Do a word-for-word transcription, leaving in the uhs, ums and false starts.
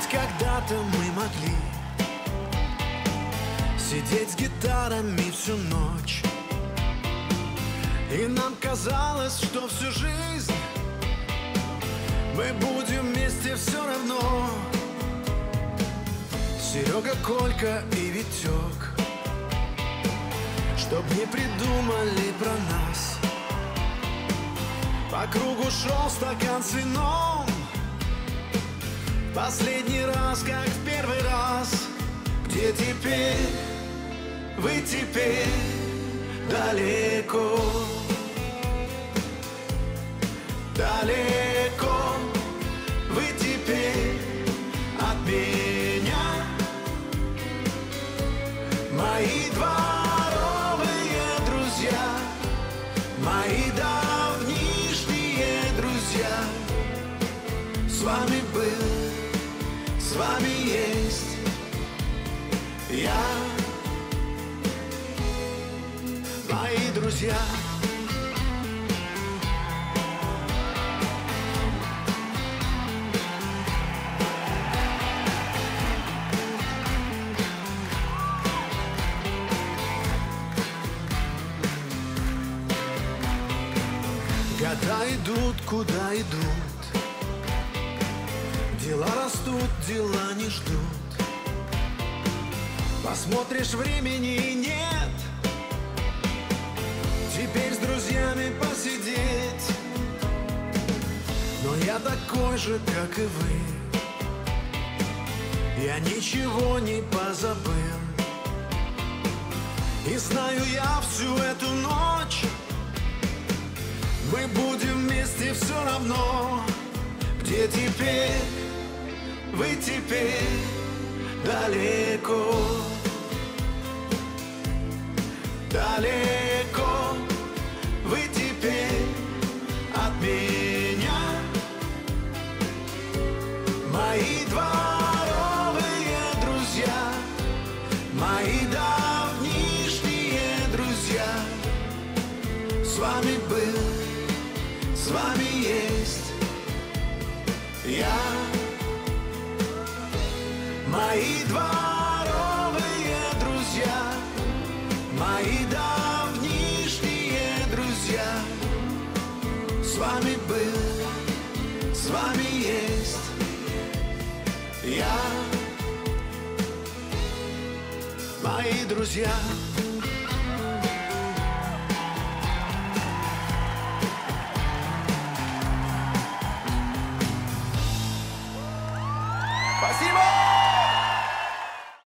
когда-то мы могли сидеть с гитарами всю ночь, и нам казалось, что всю жизнь мы будем вместе все равно. Серега, Колька и Витек, чтоб не придумали про нас, по кругу шел стакан с вином. Последний раз, как в первый раз. Где теперь? Вы теперь далеко, далеко. Вы теперь от меня. Мои дворовые друзья, мои давнишние друзья. С вами был, с вами есть я, мои друзья. Года идут, куда идут, дела растут, дела не ждут. Посмотришь, времени нет, теперь с друзьями посидеть. Но я такой же, как и вы, я ничего не позабыл. И знаю я всю эту ночь, мы будем вместе все равно. Где теперь? Вы теперь далеко, далеко. Вы теперь от меня. Мои дворовые друзья, мои давнишние друзья. С вами был, с вами есть я. Мои дворовые друзья, мои давнишние друзья. С вами был, с вами есть я. Мои друзья. Спасибо!